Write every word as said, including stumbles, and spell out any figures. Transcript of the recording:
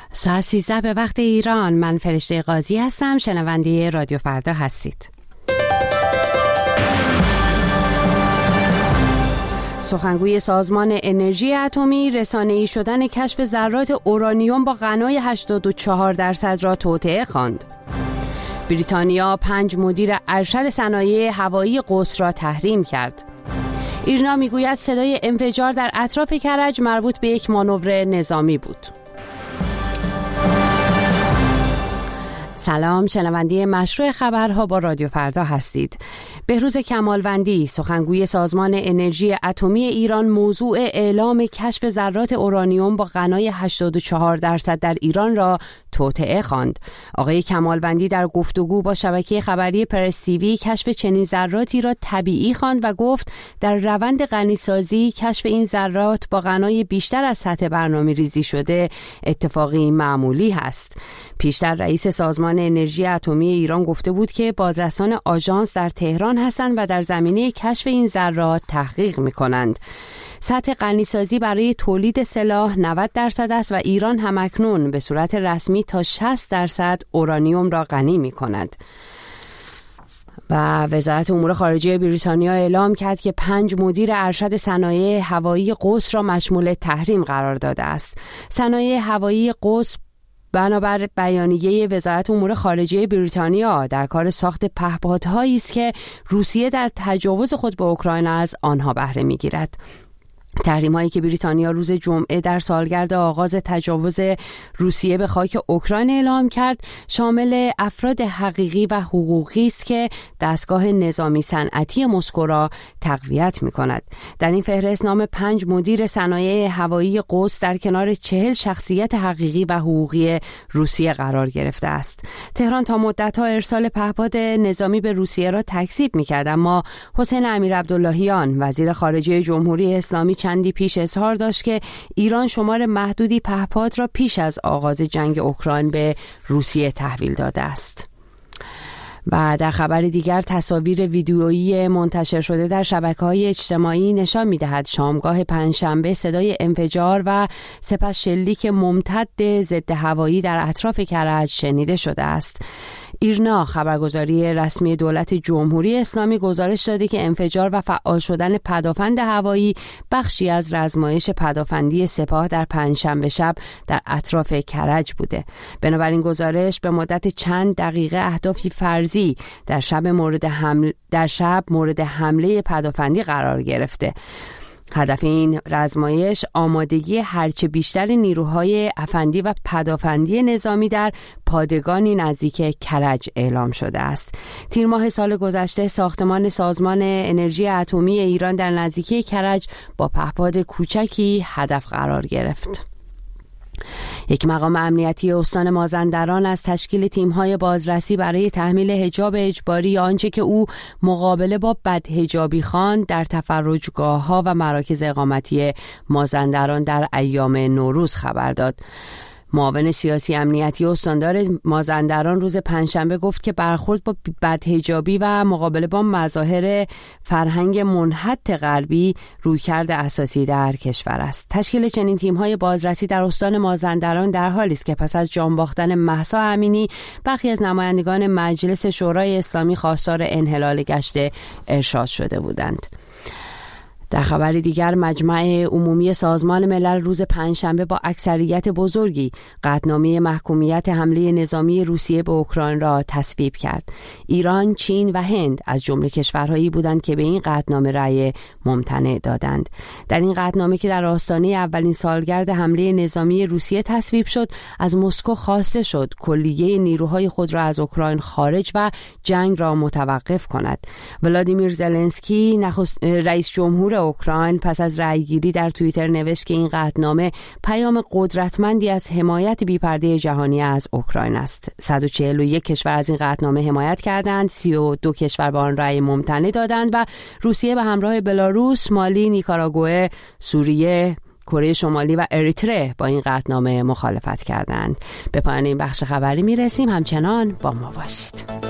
ساعت سیزده به وقت ایران. من فرشته قاضی هستم. شنونده رادیو فردا هستید. سخنگوی سازمان انرژی اتمی رسانه‌ای شدن کشف ذرات اورانیوم با غنای هشتاد و چهار درصد را توطئه خواند. بریتانیا پنج مدیر ارشد صنایع هوایی قدس را تحریم کرد. ایرنا میگوید صدای انفجار در اطراف کرج مربوط به یک مانور نظامی بود. سلام، شنونده مشروع خبرها با رادیو فردا هستید. بهروز کمالوندی، سخنگوی سازمان انرژی اتمی ایران، موضوع اعلام کشف ذرات اورانیوم با غنای هشتاد و چهار درصد در ایران را توطئه خواند. آقای کمالوندی در گفتگو با شبکه خبری پرس تیوی کشف چنین ذراتی را طبیعی خواند و گفت در روند غنیسازی کشف این ذرات با غنای بیشتر از سطح برنامه‌ریزی شده اتفاقی معمولی است. پیشتر رئیس سازمان انرژی اتمی ایران گفته بود که بازرسان آژانس در تهران هستند و در زمینه کشف این ذرات تحقیق می‌کنند. سطح غنیسازی برای تولید سلاح نود درصد است و ایران همکنون به صورت رسمی تا شصت درصد اورانیوم را غنی می‌کند. و وزارت امور خارجه بریتانیا اعلام کرد که پنج مدیر ارشد صنایع هوایی قدس را مشمول تحریم قرار داده است. صنایع هوایی قدس بنابر بیانیه وزارت امور خارجه بریتانیا در کار ساخت پهپادهایی است که روسیه در تجاوز خود به اوکراین از آنها بهره می‌گیرد. تحریم هایی که بریتانیا روز جمعه در سالگرد آغاز تجاوز روسیه به خاک اوکراین اعلام کرد شامل افراد حقیقی و حقوقی است که دستگاه نظامی صنعتی مسکو را تقویت می کند. در این فهرست نام پنج مدیر صنایع هوایی قدس در کنار چهل شخصیت حقیقی و حقوقی روسیه قرار گرفته است. تهران تا مدت‌ها ارسال پهپاد نظامی به روسیه را تکذیب می کرد، اما حسین امیرعبداللهیان وزیر خارجه جمهوری اسلامی چندی پیش اظهار داشت که ایران شمار محدودی پهپاد را پیش از آغاز جنگ اوکراین به روسیه تحویل داده است. و در خبر دیگر تصاویر ویدیویی منتشر شده در شبکه‌های اجتماعی نشان می‌دهد شامگاه پنجشنبه صدای انفجار و سپس شلیک ممتد ضد هوایی در اطراف کرج شنیده شده است. ایرنا، خبرگزاری رسمی دولت جمهوری اسلامی، گزارش داده که انفجار و فعال شدن پدافند هوایی بخشی از رزمایش پدافندی سپاه در پنجشنبه شب در اطراف کرج بوده. بنابراین گزارش به مدت چند دقیقه اهدافی فرضی در شب مورد حمله در شب مورد حمله پدافندی قرار گرفته. هدف این رزمایش آمادگی هرچه بیشتر نیروهای افندی و پدافندی نظامی در پادگانی نزدیک کرج اعلام شده است. تیر ماه سال گذشته ساختمان سازمان انرژی اتمی ایران در نزدیکی کرج با پهپاد کوچکی هدف قرار گرفت. یک مقام امنیتی استان مازندران از تشکیل تیم‌های بازرسی برای تحمیل حجاب اجباری آنچه که او مقابله با بدحجابی خواند در تفرجگاه‌ها و مراکز اقامتی مازندران در ایام نوروز خبر داد. معاون سیاسی امنیتی استاندار مازندران روز پنجشنبه گفت که برخورد با بدحجابی و مقابله با مظاهر فرهنگ منحط غربی رویکرد اساسی در کشور است. تشکیل چنین تیم‌های بازرسی در استان مازندران در حالی است که پس از جان باختن مهسا امینی برخی از نمایندگان مجلس شورای اسلامی خواستار انحلال گشت ارشاد شده بودند. در خبر دیگر مجمع عمومی سازمان ملل روز پنجشنبه با اکثریت بزرگی قطعنامه محکومیت حمله نظامی روسیه به اوکراین را تصویب کرد. ایران، چین و هند از جمله کشورهایی بودند که به این قطعنامه رأی ممتنع دادند. در این قطعنامه که در آستانه اولین سالگرد حمله نظامی روسیه تصویب شد، از مسکو خواسته شد کلیه نیروهای خود را از اوکراین خارج و جنگ را متوقف کند. ولادیمیر زلنسکی نخست... رئیس جمهور اوکراین پس از رأیگیری در توییتر نوشت که این قطعنامه پیام قدرتمندی از حمایت بی‌پرده جهانی از اوکراین است. صد و چهل و یک کشور از این قطعنامه حمایت کردند، سی و دو کشور به آن رأی ممتنع دادند و روسیه به همراه بلاروس، مالی، نیکاراگوئه، سوریه، کره شمالی و اریتره با این قطعنامه مخالفت کردند. به پایان این بخش خبری میرسیم. همچنان با ما باشید.